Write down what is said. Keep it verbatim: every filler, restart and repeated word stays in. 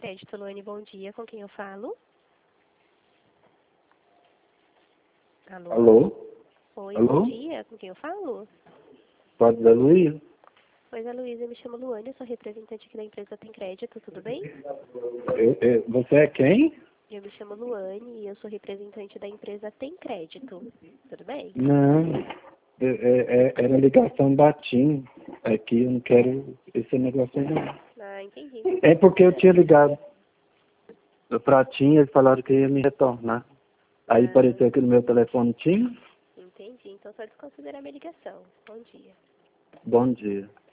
Crédito, Luane, bom dia. Com quem eu falo? Alô? Alô? Oi, Alô? bom dia. Com quem eu falo? Pode dar Luiz? Oi, Zé Luísa, eu me chamo Luane, eu sou representante aqui da empresa Tem Crédito, tudo bem? Eu- eu- Você é quem? Eu me chamo Luane e eu sou representante da empresa Tem Crédito, tudo bem? Não. É, é, é- era ligação da TIM. Aqui eu não quero esse negócio aí, não. Ah, entendi. Então, É porque eu tinha ligado pra TIM, eles falaram que ia me retornar. Aí ah, apareceu aqui no meu telefone TIM. entendi. Então, só desconsiderar a minha ligação. Bom dia. Bom dia.